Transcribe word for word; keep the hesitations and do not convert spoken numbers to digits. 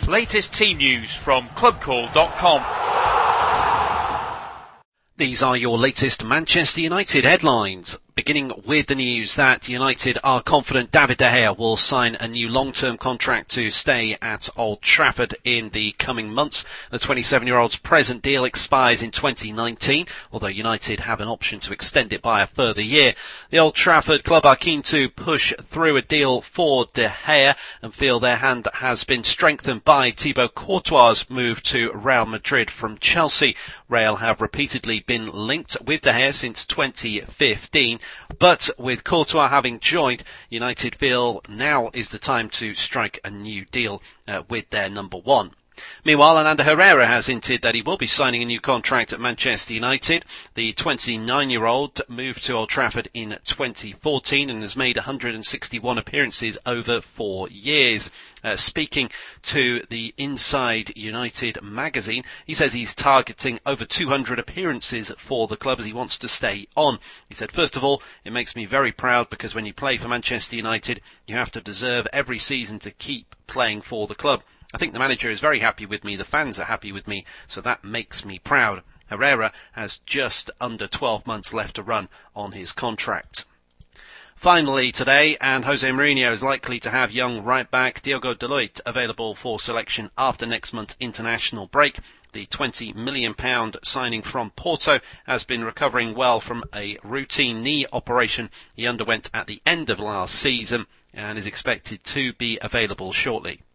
Latest team news from club call dot com. These are your latest Manchester United headlines. Beginning with the news that United are confident David De Gea will sign a new long-term contract to stay at Old Trafford in the coming months. The twenty-seven-year-old's present deal expires in twenty nineteen, although United have an option to extend it by a further year. The Old Trafford club are keen to push through a deal for De Gea and feel their hand has been strengthened by Thibaut Courtois' move to Real Madrid from Chelsea. Real have repeatedly been linked with De Gea since twenty fifteen. But with Courtois having joined, United feel now is the time to strike a new deal uh, with their number one. Meanwhile, Hernando Herrera has hinted that he will be signing a new contract at Manchester United. The twenty-nine-year-old moved to Old Trafford in twenty fourteen and has made one hundred sixty-one appearances over four years. Uh, speaking to the Inside United magazine, he says he's targeting over two hundred appearances for the club as he wants to stay on. He said, first of all, it makes me very proud because when you play for Manchester United, you have to deserve every season to keep playing for the club. I think the manager is very happy with me, the fans are happy with me, so that makes me proud. Herrera has just under twelve months left to run on his contract. Finally today, and Jose Mourinho is likely to have young right-back Diogo Dalot available for selection after next month's international break. The twenty million pounds signing from Porto has been recovering well from a routine knee operation he underwent at the end of last season and is expected to be available shortly.